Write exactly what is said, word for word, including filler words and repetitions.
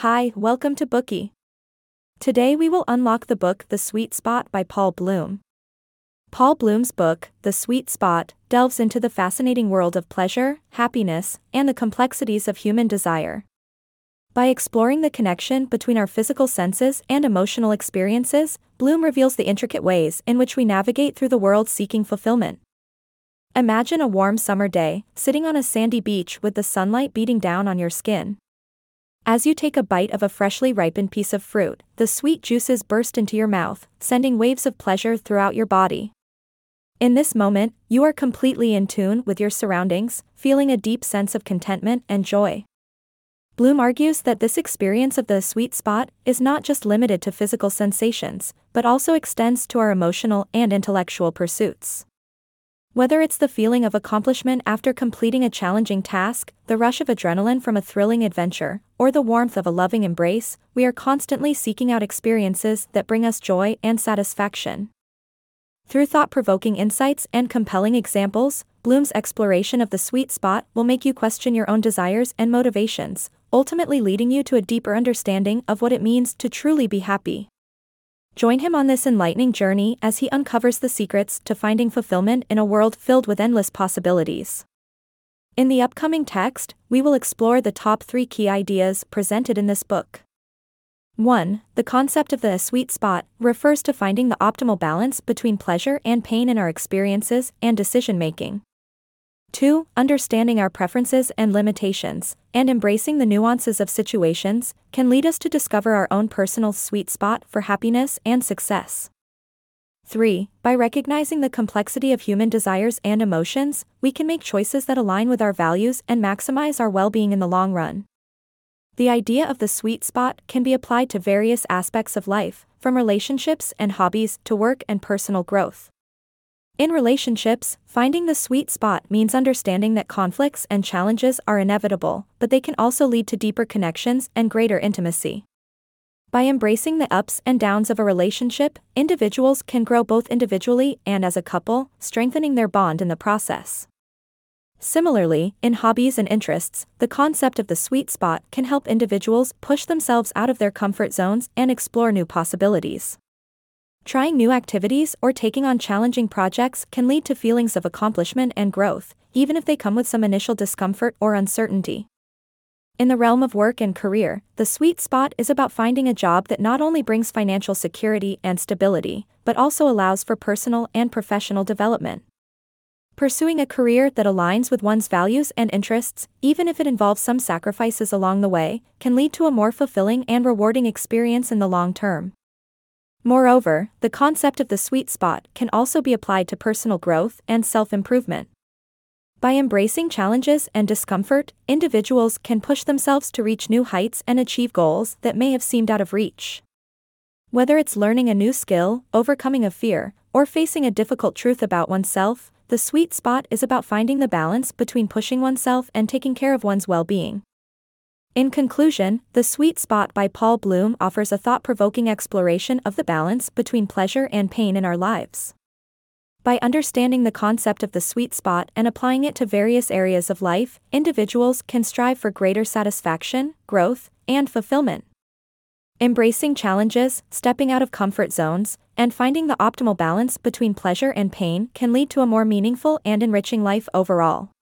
Hi, welcome to Bookie. Today we will unlock the book The Sweet Spot by Paul Bloom. Paul Bloom's book, The Sweet Spot, delves into the fascinating world of pleasure, happiness, and the complexities of human desire. By exploring the connection between our physical senses and emotional experiences, Bloom reveals the intricate ways in which we navigate through the world seeking fulfillment. Imagine a warm summer day, sitting on a sandy beach with the sunlight beating down on your skin. As you take a bite of a freshly ripened piece of fruit, the sweet juices burst into your mouth, sending waves of pleasure throughout your body. In this moment, you are completely in tune with your surroundings, feeling a deep sense of contentment and joy. Bloom argues that this experience of the sweet spot is not just limited to physical sensations, but also extends to our emotional and intellectual pursuits. Whether it's the feeling of accomplishment after completing a challenging task, the rush of adrenaline from a thrilling adventure, or the warmth of a loving embrace, we are constantly seeking out experiences that bring us joy and satisfaction. Through thought-provoking insights and compelling examples, Bloom's exploration of the sweet spot will make you question your own desires and motivations, ultimately leading you to a deeper understanding of what it means to truly be happy. Join him on this enlightening journey as he uncovers the secrets to finding fulfillment in a world filled with endless possibilities. In the upcoming text, we will explore the top three key ideas presented in this book. one. The concept of the sweet spot refers to finding the optimal balance between pleasure and pain in our experiences and decision-making. two. Understanding our preferences and limitations, and embracing the nuances of situations, can lead us to discover our own personal sweet spot for happiness and success. three. By recognizing the complexity of human desires and emotions, we can make choices that align with our values and maximize our well-being in the long run. The idea of the sweet spot can be applied to various aspects of life, from relationships and hobbies to work and personal growth. In relationships, finding the sweet spot means understanding that conflicts and challenges are inevitable, but they can also lead to deeper connections and greater intimacy. By embracing the ups and downs of a relationship, individuals can grow both individually and as a couple, strengthening their bond in the process. Similarly, in hobbies and interests, the concept of the sweet spot can help individuals push themselves out of their comfort zones and explore new possibilities. Trying new activities or taking on challenging projects can lead to feelings of accomplishment and growth, even if they come with some initial discomfort or uncertainty. In the realm of work and career, the sweet spot is about finding a job that not only brings financial security and stability, but also allows for personal and professional development. Pursuing a career that aligns with one's values and interests, even if it involves some sacrifices along the way, can lead to a more fulfilling and rewarding experience in the long term. Moreover, the concept of the sweet spot can also be applied to personal growth and self-improvement. By embracing challenges and discomfort, individuals can push themselves to reach new heights and achieve goals that may have seemed out of reach. Whether it's learning a new skill, overcoming a fear, or facing a difficult truth about oneself, the sweet spot is about finding the balance between pushing oneself and taking care of one's well-being. In conclusion, The Sweet Spot by Paul Bloom offers a thought-provoking exploration of the balance between pleasure and pain in our lives. By understanding the concept of the sweet spot and applying it to various areas of life, individuals can strive for greater satisfaction, growth, and fulfillment. Embracing challenges, stepping out of comfort zones, and finding the optimal balance between pleasure and pain can lead to a more meaningful and enriching life overall.